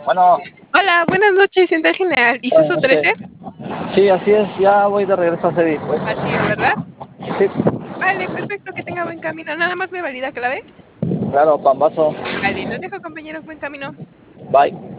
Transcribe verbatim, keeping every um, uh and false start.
Bueno, Hola, buenas noches, Central General. ¿Y buenas Suso noches. trece? Sí, así es, ya voy de regreso a Cedi, pues. Así es, ¿verdad? Sí, Vale, perfecto, que tenga buen camino. Nada más me valida clave. claro, pambazo. Vale, lo dejo, compañero, buen camino. Bye.